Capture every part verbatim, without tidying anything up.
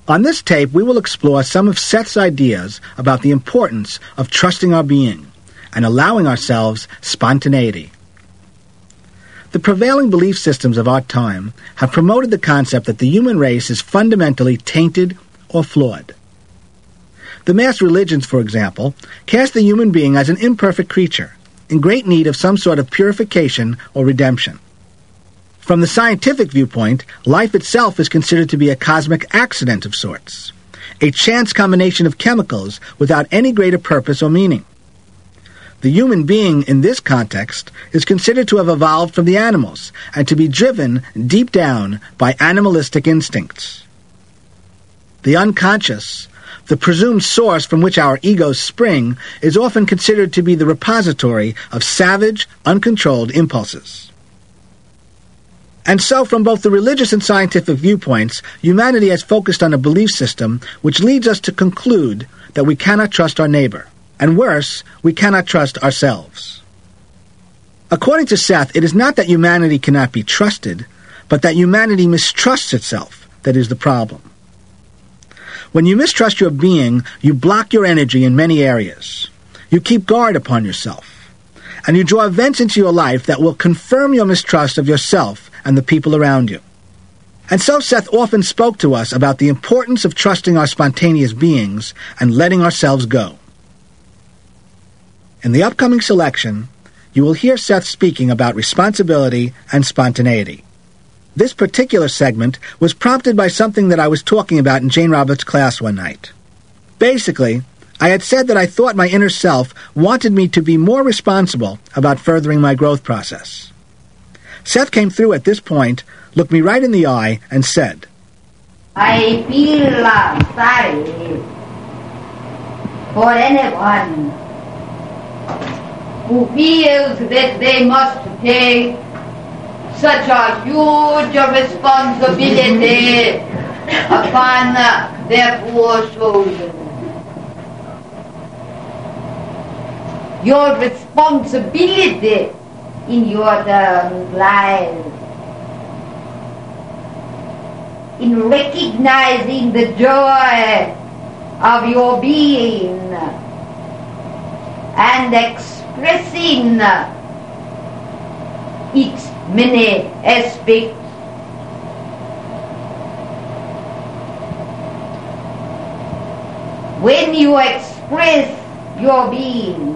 On this tape, we will explore some of Seth's ideas about the importance of trusting our being and allowing ourselves spontaneity. The prevailing belief systems of our time have promoted the concept that the human race is fundamentally tainted or flawed. The mass religions, for example, cast the human being as an imperfect creature, in great need of some sort of purification or redemption. From the scientific viewpoint, life itself is considered to be a cosmic accident of sorts, a chance combination of chemicals without any greater purpose or meaning. The human being, in this context, is considered to have evolved from the animals and to be driven deep down by animalistic instincts. The unconscious, the presumed source from which our egos spring, is often considered to be the repository of savage, uncontrolled impulses. And so, from both the religious and scientific viewpoints, humanity has focused on a belief system which leads us to conclude that we cannot trust our neighbor, and worse, we cannot trust ourselves. According to Seth, it is not that humanity cannot be trusted, but that humanity mistrusts itself that is the problem. When you mistrust your being, you block your energy in many areas. You keep guard upon yourself, and you draw events into your life that will confirm your mistrust of yourself and the people around you. And so Seth often spoke to us about the importance of trusting our spontaneous beings and letting ourselves go. In the upcoming selection, you will hear Seth speaking about responsibility and spontaneity. This particular segment was prompted by something that I was talking about in Jane Roberts' class one night. Basically, I had said that I thought my inner self wanted me to be more responsible about furthering my growth process. Seth came through at this point, looked me right in the eye, and said, I feel sorry for anyone who feels that they must take such a huge responsibility upon their poor shoulders. Your responsibility in your terms lies in recognizing the joy of your being and expressing its many aspects. When you express your being,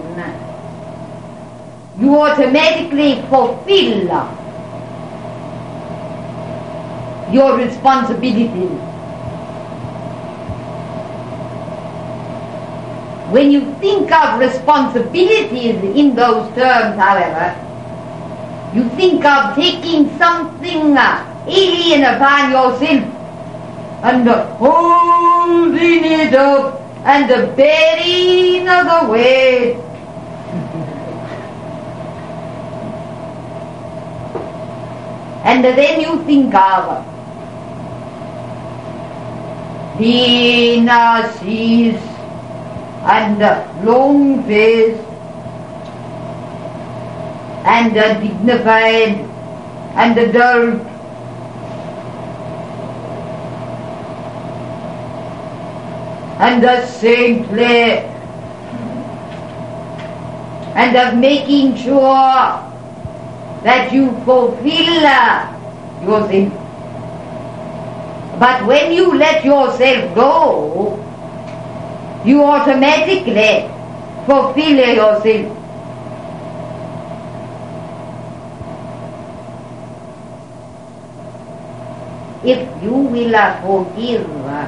you automatically fulfill your responsibilities. When you think of responsibilities in those terms, however, you think of taking something alien upon yourself and holding it up and bearing the weight. And then you think of the Nazis and long face and dignified and adult and saintly and of making sure that you fulfill yourself. But when you let yourself go, you automatically fulfill yourself. If you will forgive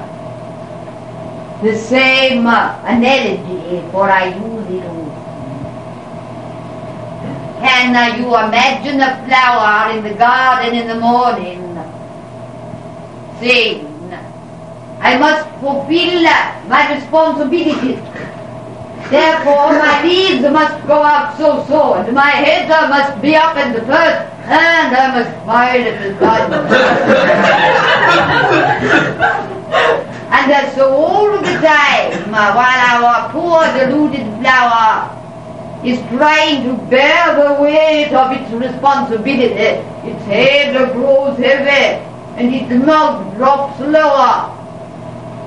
the same analogy, for I use it often. Can uh, you imagine a flower in the garden in the morning saying, I must fulfill my responsibilities. Therefore my leaves must go up so-so, and my head must be up in the first, and I must smile at the sun. And uh, so all the time, uh, while our poor deluded flower is trying to bear the weight of its responsibility, its head grows heavy and its mouth drops lower.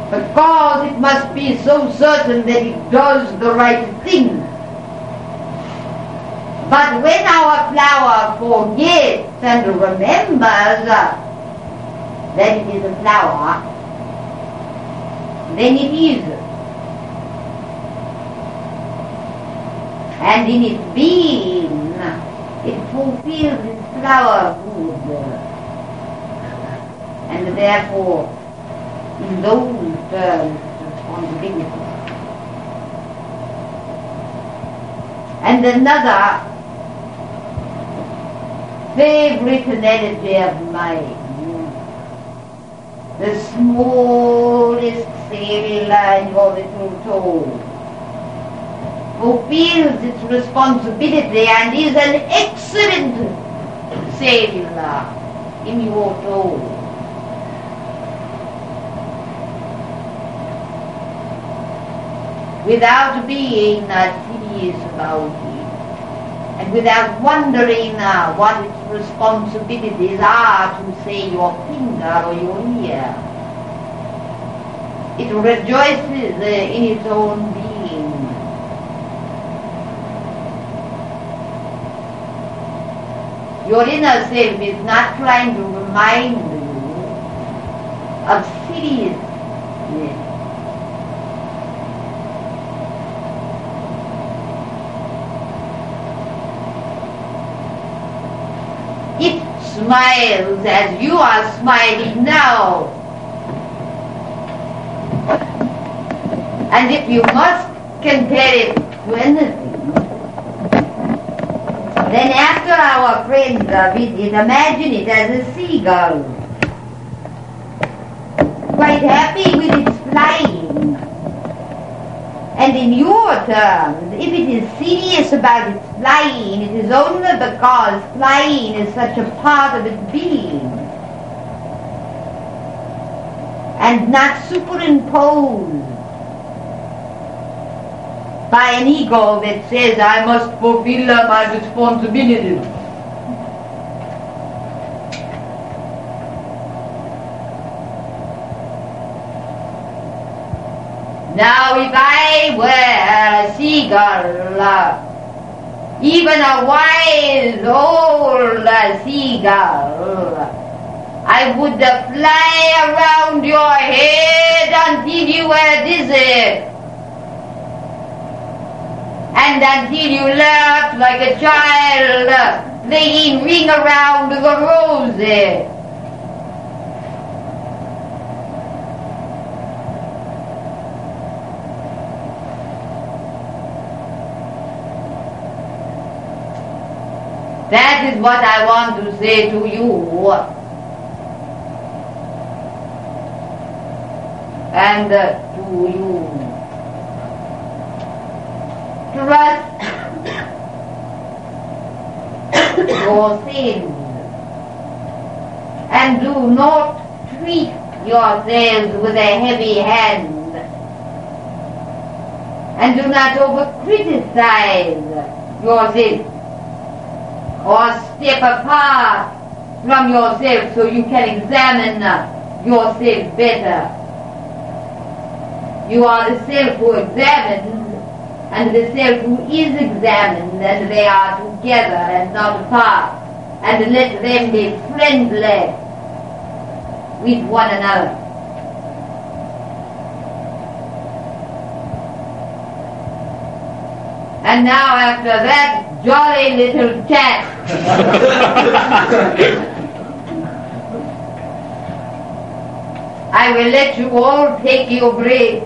because it must be so certain that it does the right thing. But when our flower forgets and remembers uh, that it is a flower, then it is. And in its being, it fulfills its flowerhood. And therefore, in those terms, responsibility. And another favorite analogy of mine, the smallest sailor in your little toe fulfills its responsibility and is an excellent sailor in your toe. Without being uh, tedious about it, and without wondering uh, what its responsibilities are to, say, your finger or your ear. It rejoices uh, in its own being. Your inner self is not trying to remind you of seriousness. It smiles as you are smiling now. And if you must compare it to anything, then after our friend's visit, imagine it as a seagull, quite happy with its flying. And in your terms, if it is serious about its flying, it is only because flying is such a part of its being, and not superimposed by an ego that says, I must fulfill my responsibilities. Now if I were a seagull, uh, even a wise old uh, seagull, I would uh, fly around your head until you were dizzy, and until you laughed like a child uh, playing ring around the rosy. That is what I want to say to you. And uh, to you. Trust your sins. And do not treat yourselves with a heavy hand. And do not over-criticize yourself, or step apart from yourself so you can examine yourself better. You are the self who examines and the self who is examined, and they are together and not apart, and let them be friendly with one another. And now after that jolly little chat, I will let you all take your break.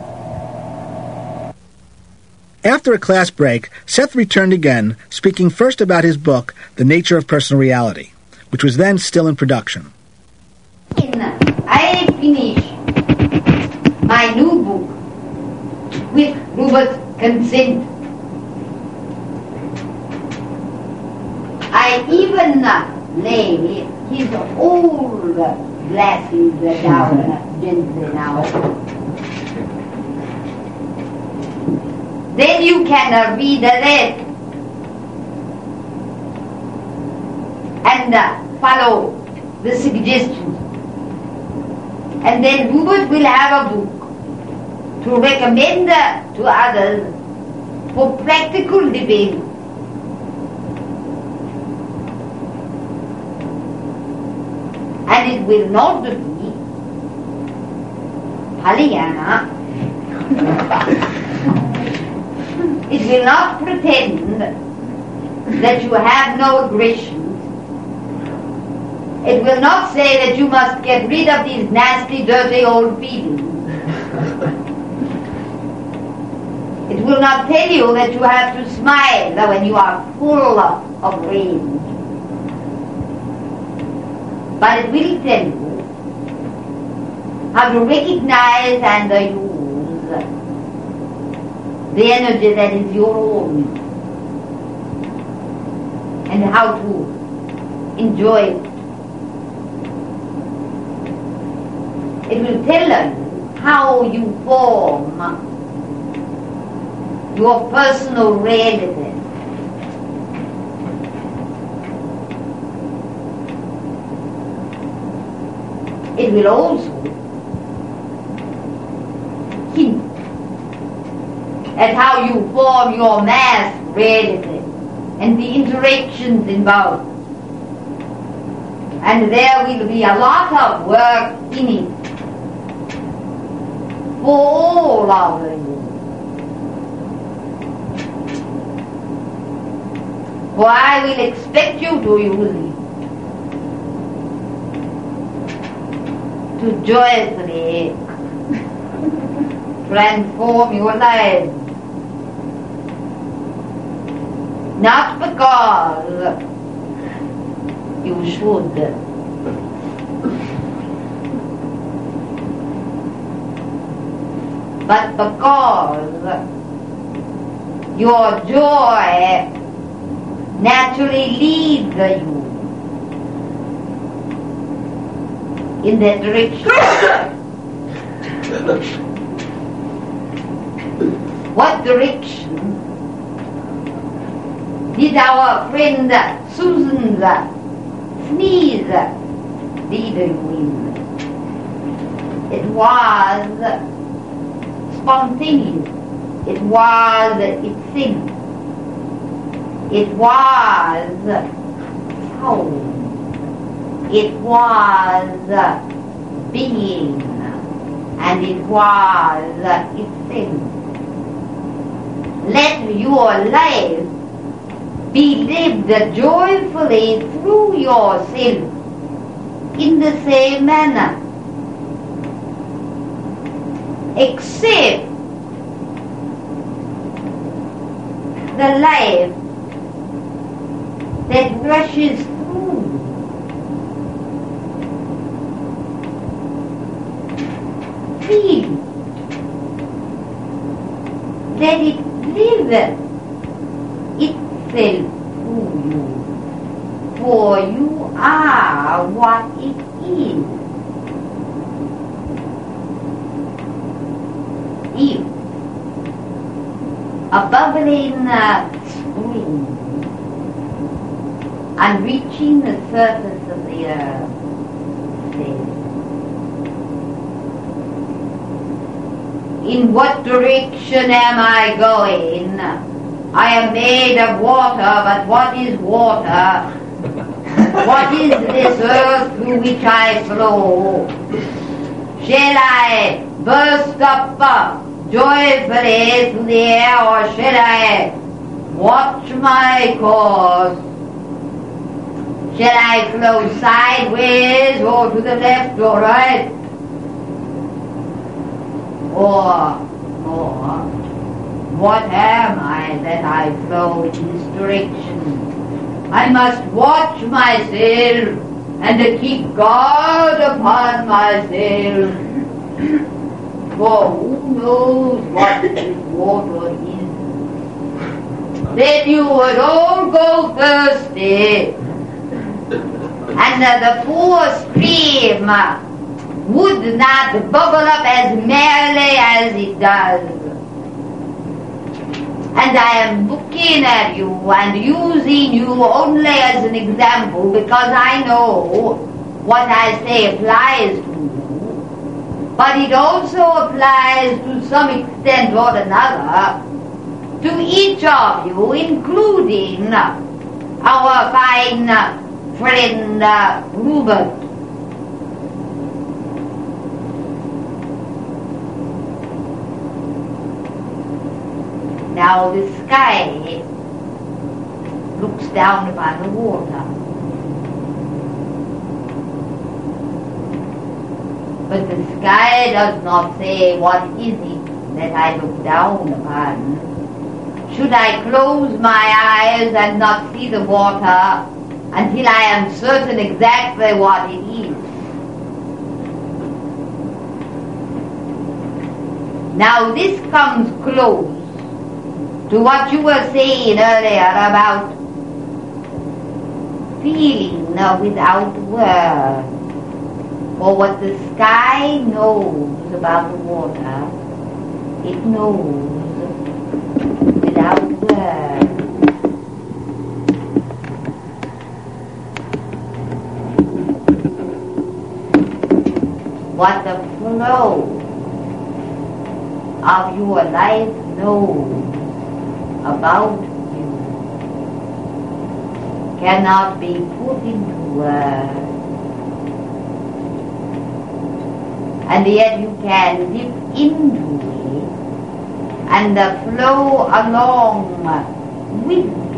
After a class break, Seth returned again, speaking first about his book, The Nature of Personal Reality, which was then still in production. I finished my new book with Rupert's consent. I even lay his old glasses down gently now. Then you can read the rest and follow the suggestions. And then Rupert will have a book to recommend to others for practical living. And it will not be Pollyanna. It will not pretend that you have no aggressions. It will not say that you must get rid of these nasty, dirty old feelings. It will not tell you that you have to smile when you are full of, of rage. But it will tell you how to recognize and uh, use the energy that is your own, and how to enjoy it. It will tell us how you form your personal reality. It will also hint at how you form your mass reality and the interactions involved. And there will be a lot of work in it for all of you. For I will expect you to use it to joyfully transform your life. Not because you should, but because your joy naturally leads you in that direction. What direction did our friend Susan's sneeze lead you in? It was spontaneous. It was itself. It was soul. It was being, and it was itself. Let your life be lived joyfully through yourself in the same manner, except the life that rushes through feel that it lives itself through you, for you are what it is. If a bubbling uh, spring and reaching the surface of the earth says, in what direction am I going? I am made of water, but what is water? What is this earth through which I flow? Shall I burst up uh, joyfully through the air, or shall I watch my course? Shall I flow sideways, or to the left or right? Or, or, what am I that I flow in this direction? I must watch myself and to keep guard upon myself. For who knows what this water is? Then you would all go thirsty, and uh, the poor stream uh, would not bubble up as merrily as it does. And I am looking at you and using you only as an example, because I know what I say applies to you. but it also applies to some extent or another to each of you, including our fine friend uh, Rupert. Now the sky looks down upon the water. But the sky does not say, what is it that I look down upon? Should I close my eyes and not see the water until I am certain exactly what it is? Now this comes close to what you were saying earlier about feeling without words. For what the sky knows about the water, it knows without words. What the flow of your life knows about you cannot be put into words. And yet you can dip into it and uh, flow along with it.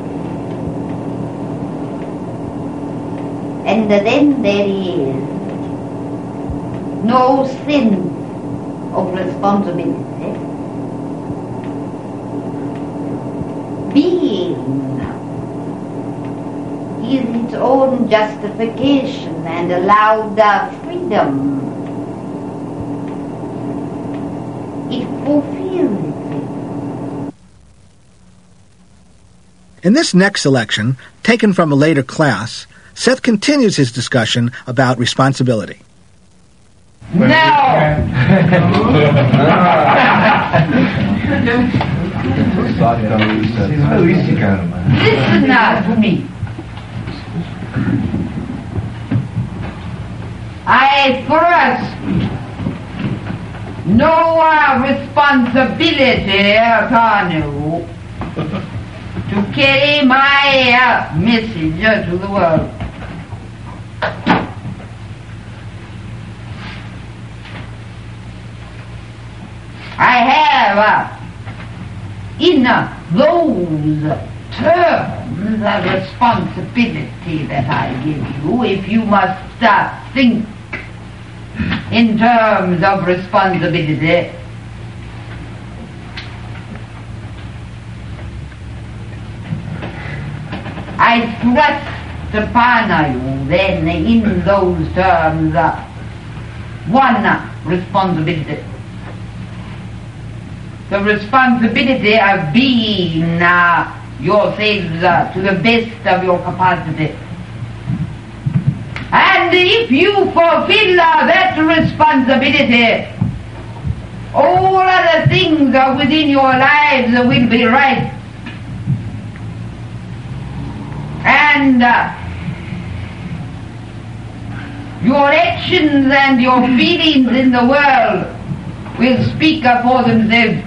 And uh, then there is no sense of responsibility. Being is its own justification and allowed uh, freedom. It fulfills it. In this next selection, taken from a later class, Seth continues his discussion about responsibility. Now, listen now to me. I first no uh, responsibility upon you to carry my uh, message to the world. I have uh, in uh, those terms of responsibility that I give you, if you must uh, think in terms of responsibility, I thrust upon you then in those terms uh, one uh, responsibility. The responsibility of being uh, yourselves uh, to the best of your capacity. And if you fulfill uh, that responsibility, all other things uh, within your lives uh, will be right. And uh, your actions and your feelings in the world will speak uh, for themselves.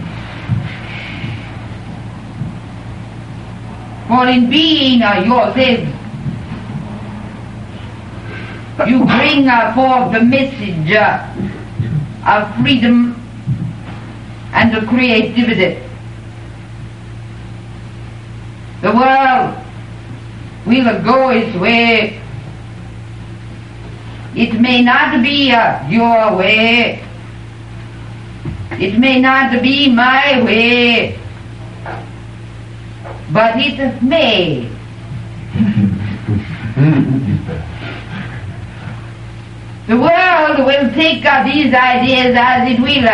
For in being uh, yourselves, you bring uh, forth the message uh, of freedom and of creativity. The world will go its way. It may not be uh, your way. It may not be my way. But it may. The world will take uh, these ideas as it will.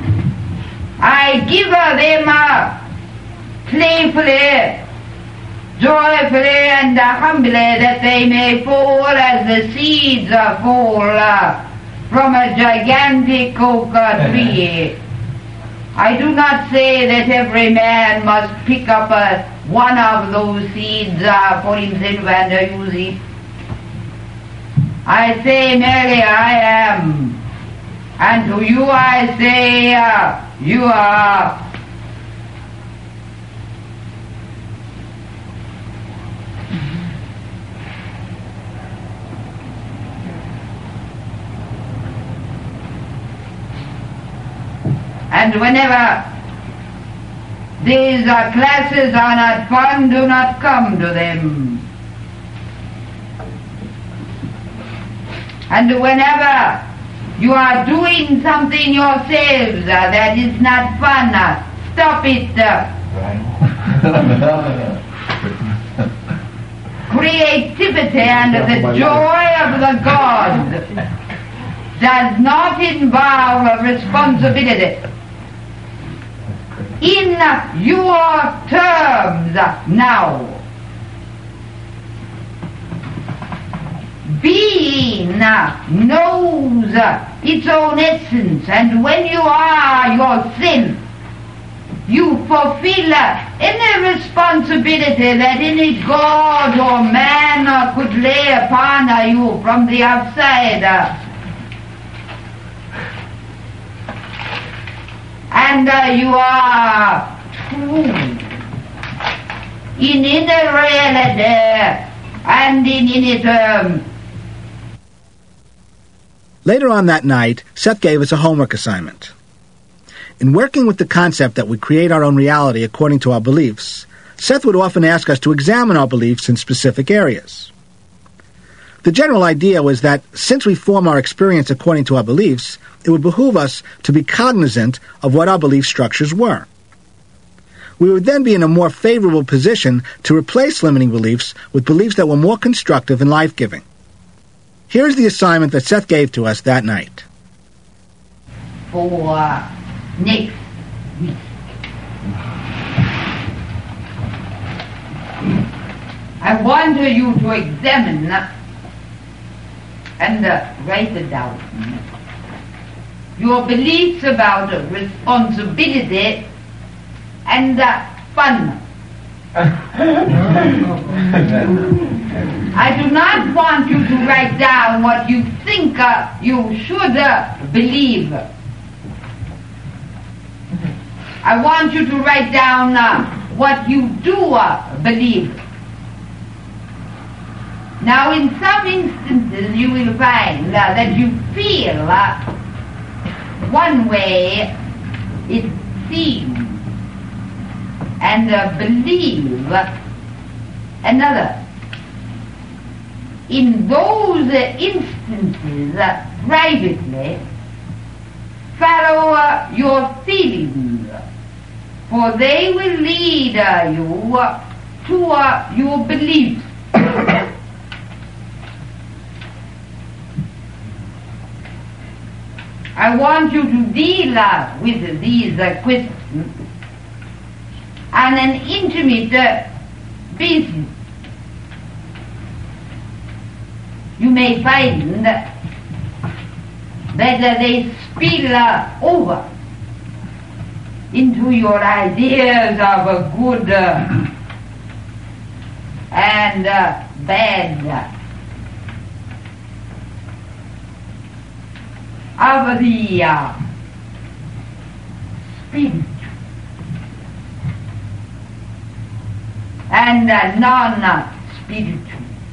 I give uh, them uh, playfully, joyfully, and uh, humbly, that they may fall as the seeds uh, fall uh, from a gigantic oak uh, tree. I do not say that every man must pick up uh, one of those seeds uh, for himself and uh, use it. I say merely I am And to you I say, uh, you are and whenever these uh, classes are not fun, do not come to them. And whenever you are doing something yourselves uh, that is not fun, uh, stop it. Uh. Creativity and the joy of the gods does not involve a responsibility. In your terms now, being knows its own essence, and when you are yourself, you fulfill any responsibility that any god or man could lay upon you from the outside. And uh, you are true in inner reality and in any term. Later on that night, Seth gave us a homework assignment. In working with the concept that we create our own reality according to our beliefs, Seth would often ask us to examine our beliefs in specific areas. The general idea was that since we form our experience according to our beliefs, it would behoove us to be cognizant of what our belief structures were. We would then be in a more favorable position to replace limiting beliefs with beliefs that were more constructive and life-giving. Here's the assignment that Seth gave to us that night. For uh, next week, I want you to examine and uh, write it down. Your beliefs about uh, responsibility and uh, fun. I do not want you to write down what you think uh, you should uh, believe. I want you to write down uh, what you do uh, believe. Now, in some instances, you will find uh, that you feel uh, one way it seems and uh, believe another. In those uh, instances, uh, privately, follow uh, your feelings, for they will lead uh, you uh, to uh, your beliefs. I want you to deal uh, with these uh, questions on an intimate uh, basis. You may find that uh, they spill uh, over into your ideas of a good uh, and uh, bad, uh, of the uh, spirit and uh, non-spiritual.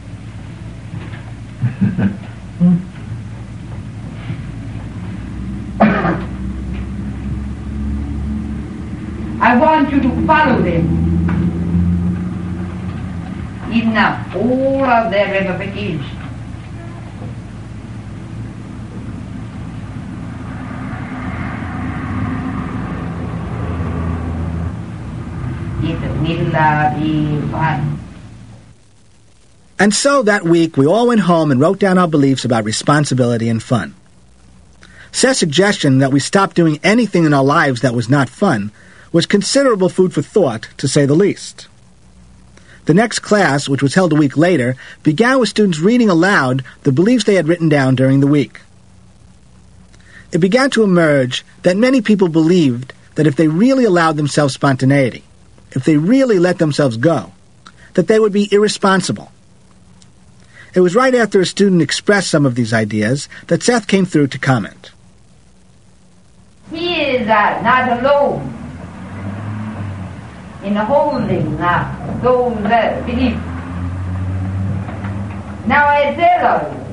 I want you to follow them in uh, all of their ramifications. It will uh, be fun. And so that week we all went home and wrote down our beliefs about responsibility and fun. Seth's suggestion that we stop doing anything in our lives that was not fun was considerable food for thought, to say the least. The next class, which was held a week later, began with students reading aloud the beliefs they had written down during the week. It began to emerge that many people believed that if they really allowed themselves spontaneity, if they really let themselves go, that they would be irresponsible. It was right after a student expressed some of these ideas that Seth came through to comment. uh, not alone in holding uh, those uh, beliefs. Now I tell you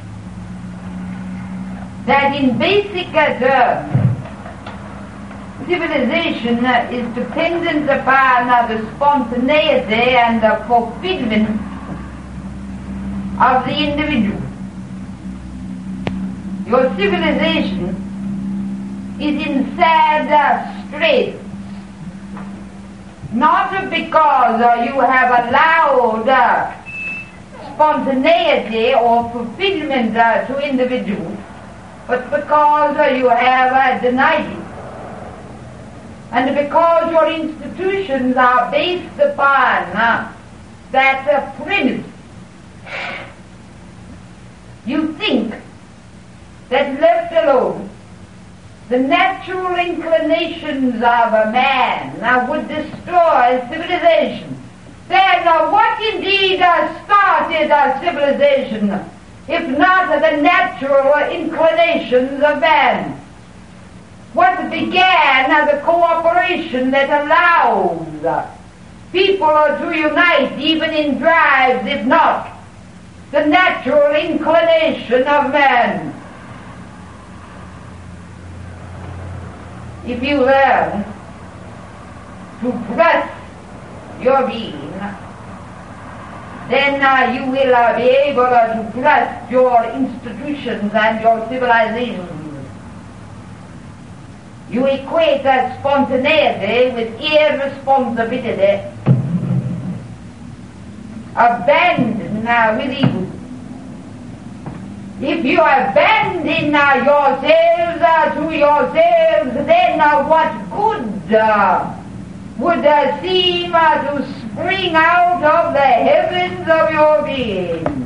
that in basic terms, civilization uh, is dependent upon uh, the spontaneity and the fulfillment of the individual. Your civilization is in sad uh, straits, not because uh, you have allowed uh, spontaneity or fulfillment uh, to individuals, but because uh, you have uh, denied it. And because your institutions are based upon uh, that uh, premise, you think that left alone, the natural inclinations of a man uh, would destroy civilization. Then uh, what indeed uh, started uh, civilization, if not uh, the natural inclinations of man? What began as a cooperation that allows people to unite even in drives, if not the natural inclination of man. If you learn to trust your being, then uh, you will uh, be able uh, to trust your institutions and your civilizations. You equate that spontaneity with irresponsibility, abandon uh, with evil. If you abandon uh, yourselves uh, to yourselves, then uh, what good uh, would uh, seem uh, to spring out of the heavens of your being?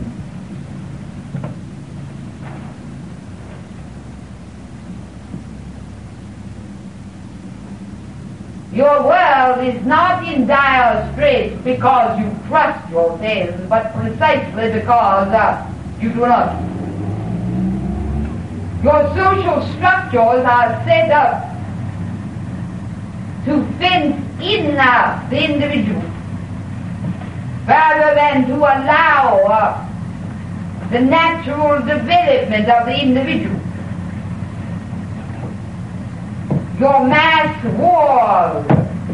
Your world is not in dire straits because you trust yourselves, but precisely because uh, you do not. Your social structures are set up to fence in uh, the individual rather than to allow uh, the natural development of the individual. Your mass wars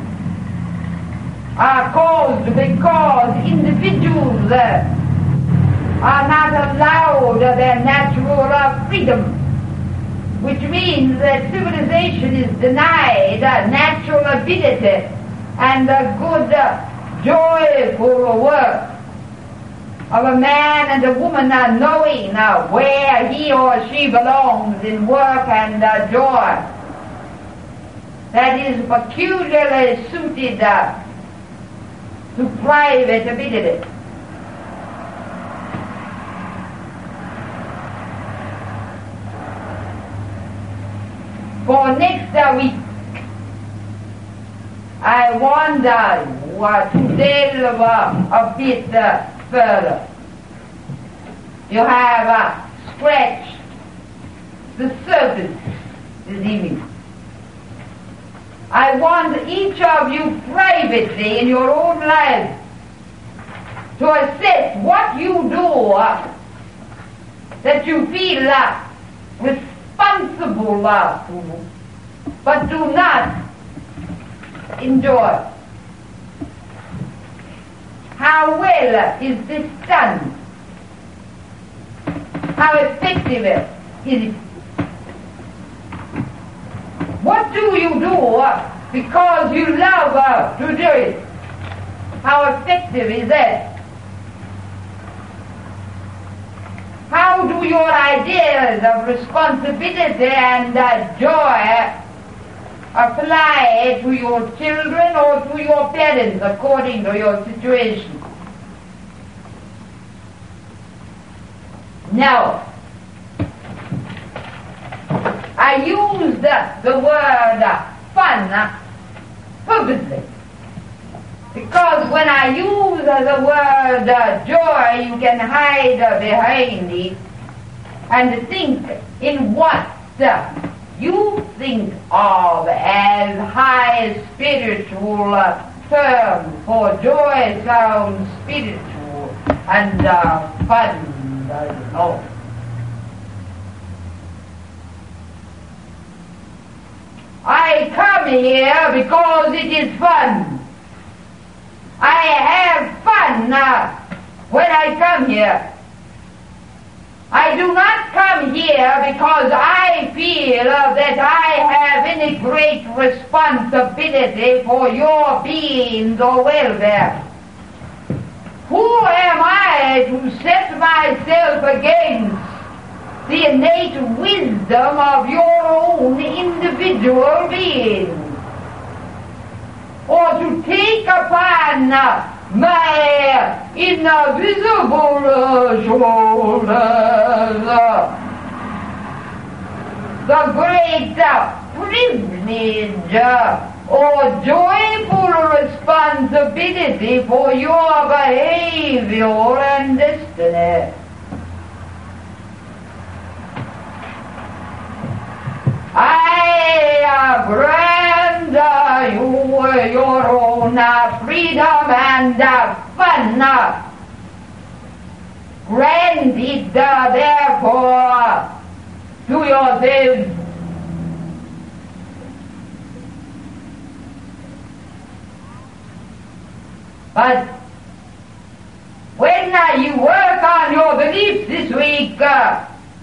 are caused because individuals uh, are not allowed uh, their natural uh, freedom, which means that civilization is denied uh, natural ability and the good, uh, joyful work of a man and a woman uh, knowing uh, where he or she belongs in work and uh, joy. That is peculiarly suited uh, to private ability. For next uh, week, I want uh, uh, to delve uh, a bit uh, further. You have uh, scratched the surface this evening. I want each of you privately in your own lives to assess what you do uh, that you feel uh, responsible uh, for, but do not enjoy. How well uh, is this done? How effective is it? What do you do uh, because you love uh, to do it? How effective is that? How do your ideas of responsibility and uh, joy apply to your children or to your parents according to your situation? Now, I used uh, the word uh, fun uh, purposely, because when I use uh, the word uh, joy, you can hide uh, behind it and think in what uh, you think of as high spiritual uh, terms, for joy sounds spiritual and uh, fun does not. I come here because it is fun. I have fun uh, when I come here. I do not come here because I feel uh, that I have any great responsibility for your being or welfare. Who am I to set myself against the innate wisdom of your own individual being, or to take upon uh, my invisible uh, shoulders uh, the great uh, privilege uh, or joyful responsibility for your behavior and destiny. I uh, grant uh, you your own uh, freedom and uh, fun. Uh, grant it uh, therefore to yourselves. But when uh, you work on your beliefs this week, uh,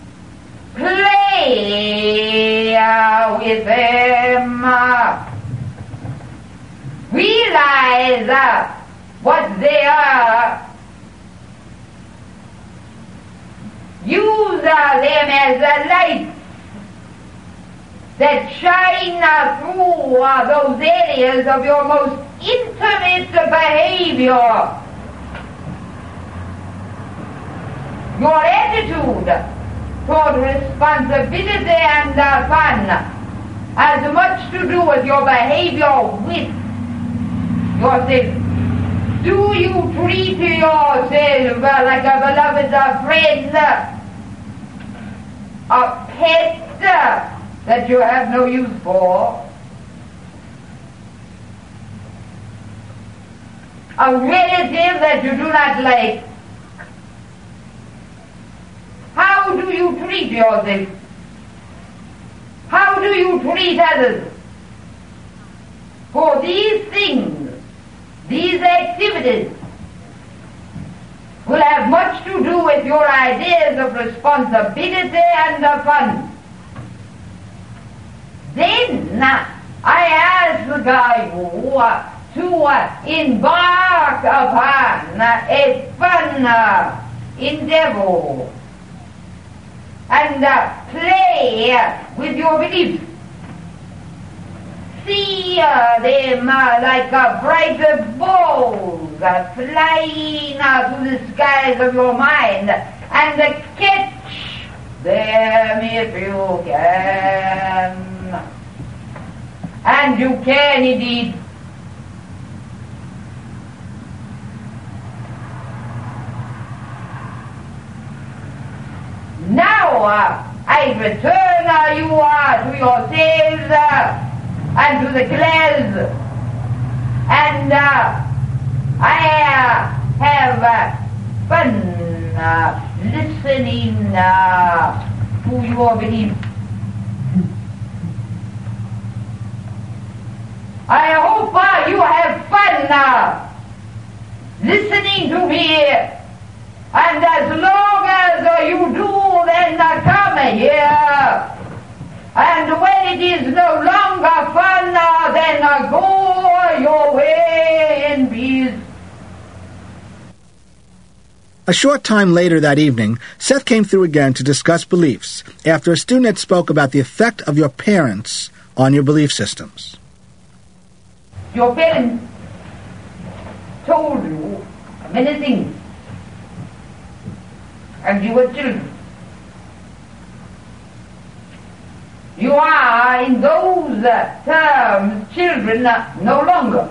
play uh, with them. Uh, realize uh, what they are. Use uh, them as a light that shine uh, through uh, those areas of your most intimate behavior. Your attitude toward responsibility and uh, fun has much to do with your behavior with yourself. Do you treat yourself uh, like a beloved uh, friend, uh, a pet uh, that you have no use for, a relative that you do not like? How do you treat yourself? How do you treat others? For these things, these activities, will have much to do with your ideas of responsibility and of fun. Then I ask you uh, to uh, embark upon uh, a fun uh, endeavor and uh, play uh, with your beliefs. See uh, them uh, like uh, bright balls uh, flying uh, through the skies of your mind, and uh, catch them if you can. And you can indeed. Now uh, I return uh, you uh, to yourselves uh, and to the class, and uh, I uh, have uh, fun uh, listening uh, to your beliefs. I hope uh, you have fun uh, listening to me, and as long as uh, you do, then uh, come here. And when it is no longer fun, uh, then uh, go your way in peace. A short time later that evening, Seth came through again to discuss beliefs after a student had spoke about the effect of your parents on your belief systems. Your parents told you many things, and you were children. You are, in those uh, terms, children uh, no longer.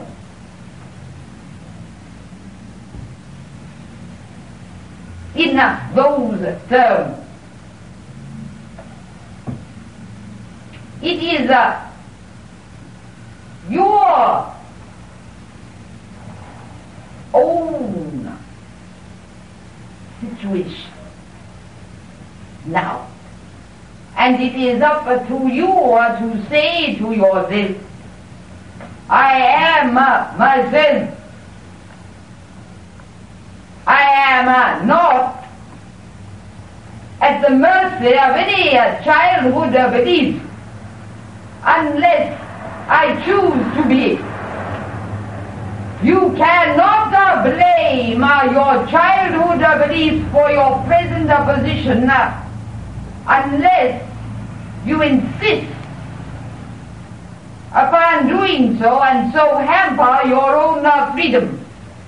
In uh, those terms. it is uh, your own situation now. And it is up to you to say to yourself, I am uh, myself. I am uh, not at the mercy of any uh, childhood uh, belief unless I choose to be. You cannot uh, blame uh, your childhood uh, belief for your present uh, position uh, unless you insist upon doing so and so hamper your own uh, freedom.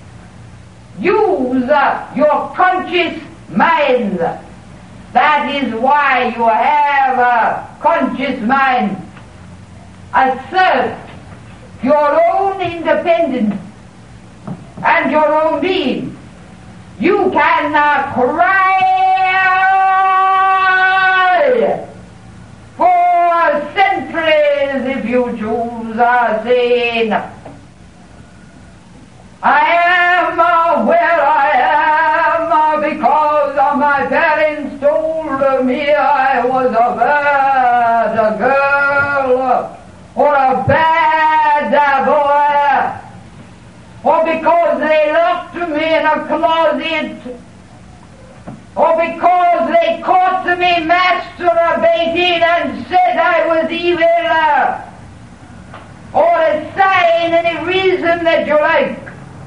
Use uh, your conscious mind. That is why you have a conscious mind. Assert your own independence and your own being. You can uh, cry for centuries if you choose, uh, saying, I am uh, where I am uh, because uh, my parents told me I was a bad girl or a bad boy, or because they locked me in a closet, or because they caught me masturbating and said I was evil, or assign any reason that you like.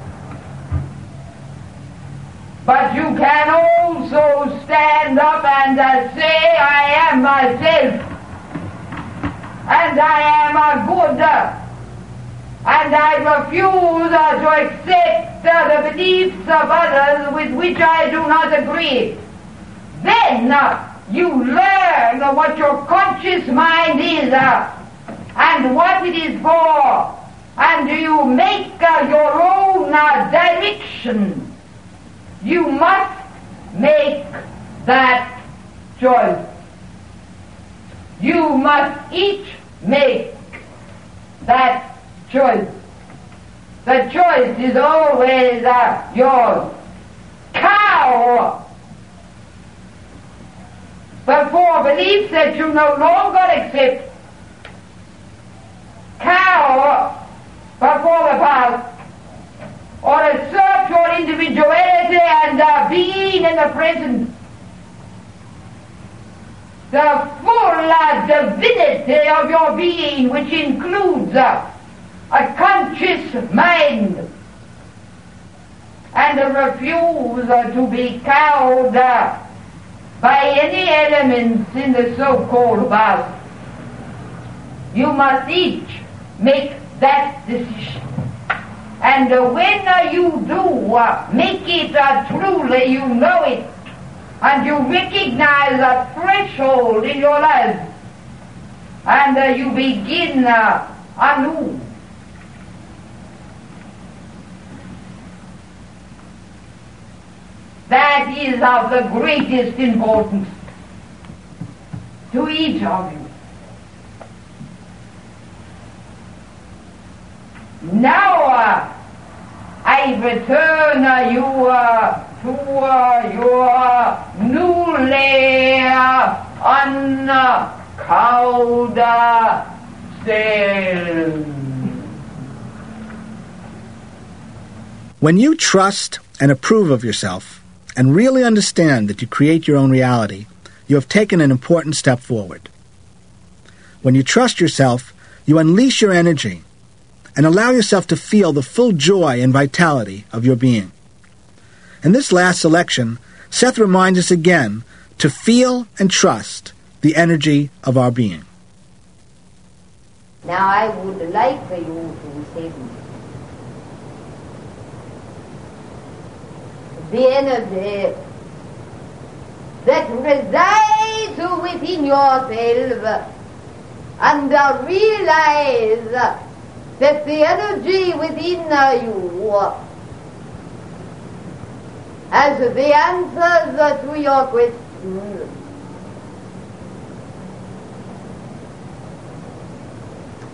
But you can also stand up and uh, say, I am myself, and I am a good, uh, and I refuse uh, to accept uh, the beliefs of others with which I do not agree. Then uh, you learn uh, what your conscious mind is uh, and what it is for, and you make uh, your own uh, direction. You must make that choice. You must each make that choice. The choice is always uh, yours. Cow before beliefs that you no longer accept. Cow before the past. Or assert your individuality and uh, being in the present. The full uh, divinity of your being, which includes uh, a conscious mind, and a refuse uh, to be cowed uh, by any elements in the so-called past. You must each make that decision. And uh, when uh, you do uh, make it uh, truly, you know it, and you recognize a threshold in your life, and uh, you begin uh, anew. That is of the greatest importance to each of you. Now uh, I return uh, you uh, to uh, your newly uh, uncowed uh, self. When you trust and approve of yourself and really understand that you create your own reality, you have taken an important step forward. When you trust yourself, you unleash your energy and allow yourself to feel the full joy and vitality of your being. In this last selection, Seth reminds us again to feel and trust the energy of our being. Now I would like for you to say to me, the energy that resides within yourself, and uh, realize that the energy within uh, you has the answers uh, to your questions.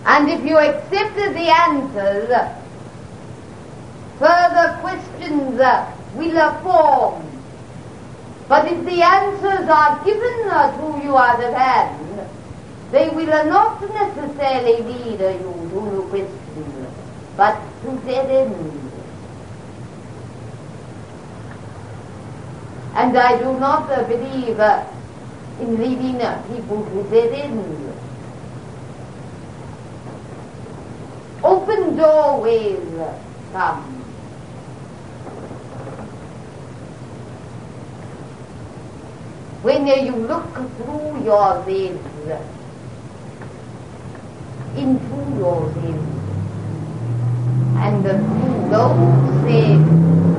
And if you accepted the answers, further questions uh, will form. But if the answers are given uh, to you out of hand, they will uh, not necessarily lead uh, you to new questions, but to dead ends. And I do not uh, believe uh, in leading uh, people to dead ends. Open doorways uh, come. When uh, you look through your lives, into your lives, and uh, through those lives,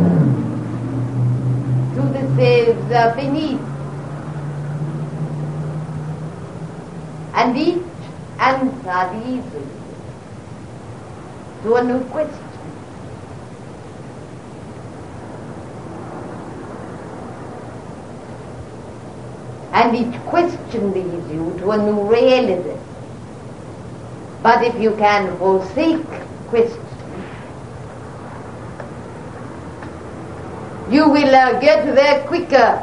to the selves uh, beneath, and each answer leads you to a new question. And each question leads you to a new reality. But if you can forsake questions, you will uh, get there quicker.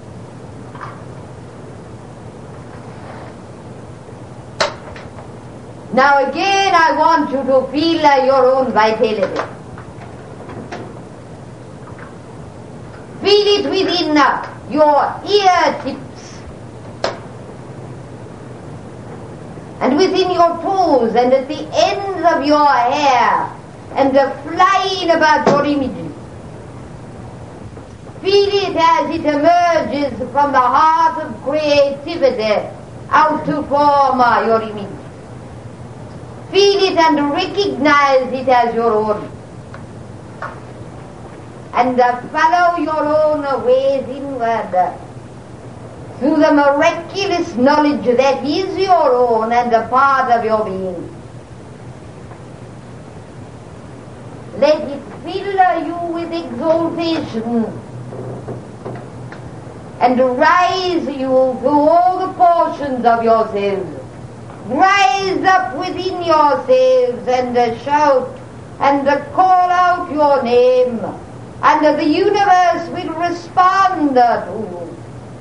Now again I want you to feel uh, your own vitality. Feel it within uh, your ear tips and within your toes and at the ends of your hair and uh, flying about your images. Feel it as it emerges from the heart of creativity out to form uh, your image. Feel it and recognize it as your own. And uh, follow your own ways inward uh, through the miraculous knowledge that is your own and a part of your being. Let it fill uh, you with exaltation and rise you through all the portions of yourselves. Rise up within yourselves and uh, shout and uh, call out your name, and uh, the universe will respond uh, to you.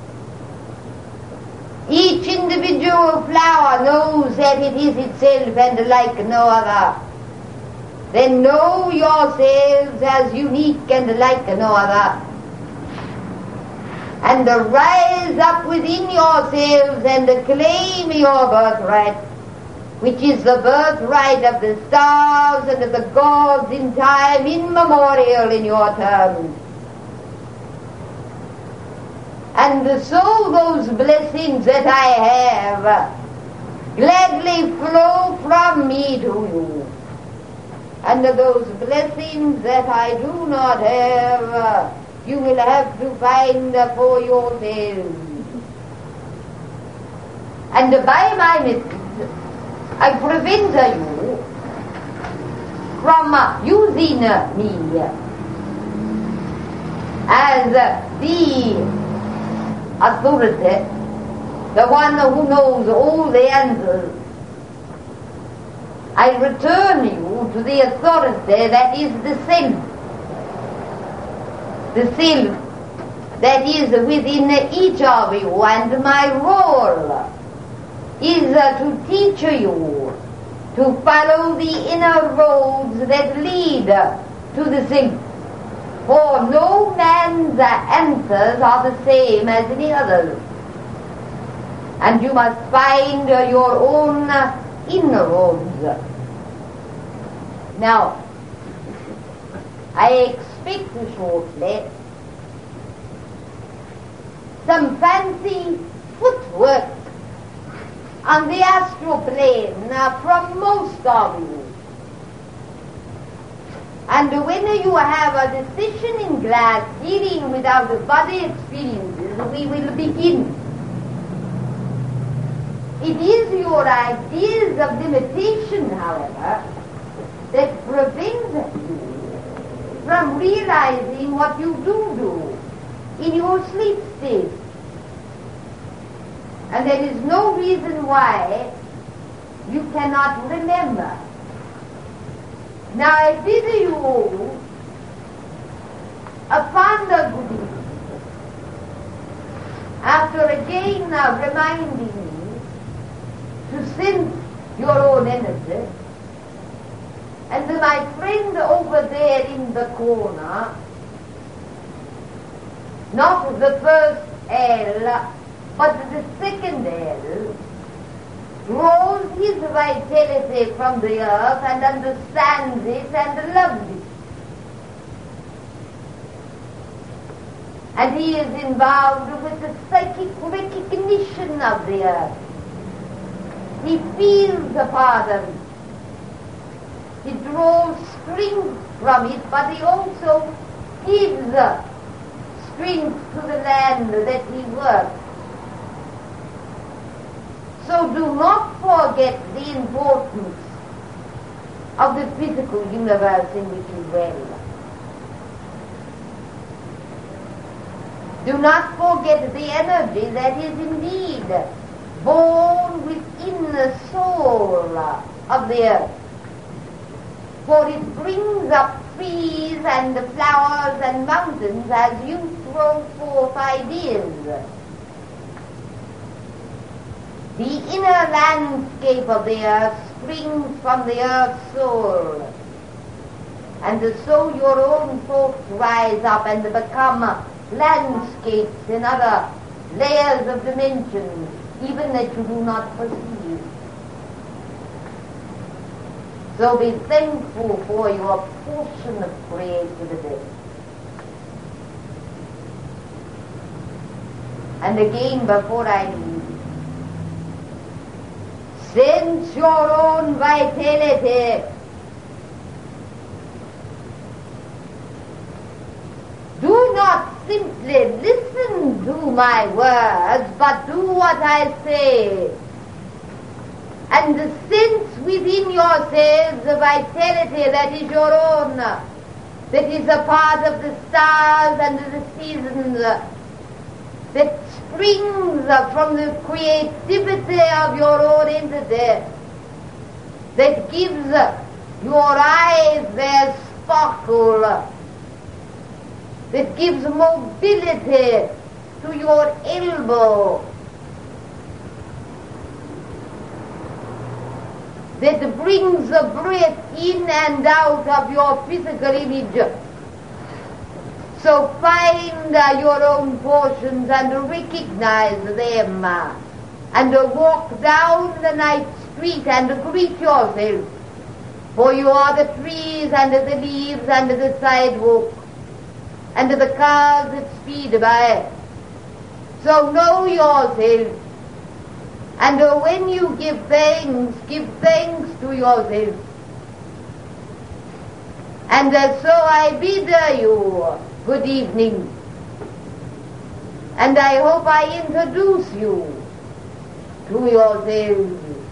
Each individual flower knows that it is itself and like no other. Then know yourselves as unique and like no other. And rise up within yourselves and claim your birthright, which is the birthright of the stars and of the gods in time immemorial in your terms. And so those blessings that I have gladly flow from me to you. And those blessings that I do not have, you will have to find for yourselves. And by my method, I prevent you from using me as the authority, the one who knows all the answers. I return you to the authority that is the self. The self that is within each of you, and my role is uh, to teach you to follow the inner roads that lead uh, to the self. For no man's uh, answers are the same as any others, and you must find uh, your own uh, inner roads. Now, I expect shortly some fancy footwork on the astral plane uh, from most of you. And when you have a decision in class dealing with our body experiences, we will begin. It is your ideas of limitation, however, that prevent you from realizing what you do do in your sleep state. And there is no reason why you cannot remember. Now I bid you a fonder good evening, after again uh, reminding me to sense your own energy, and my friend over there in the corner, not the first L, but the second L, draws his vitality from the earth and understands it and loves it. And he is involved with the psychic recognition of the earth. He feels a part of it. He draws strength from it, but he also gives strength to the land that he works. So do not forget the importance of the physical universe in which you dwell. Do not forget the energy that is indeed born within the soul of the earth. For it brings up trees and flowers and mountains as you throw forth ideas. The inner landscape of the earth springs from the earth's soul. And so your own thoughts rise up and become landscapes in other layers of dimensions, even that you do not perceive. So be thankful for your portion of creativity. And again, before I leave, sense your own vitality. Do not simply listen to my words, but do what I say. And sense within yourselves the vitality that is your own, that is a part of the stars and the seasons, that springs from the creativity of your own entity, that gives your eyes their sparkle, that gives mobility to your elbow, that brings the breath in and out of your physical image. So find uh, your own portions and recognize them, uh, and uh, walk down the night street and uh, greet yourself, for you are the trees and uh, the leaves and uh, the sidewalk and uh, the cars that speed by. So know yourself. And uh, when you give thanks, give thanks to yourself. And uh, so I bid uh, you good evening. And I hope I introduce you to yourselves.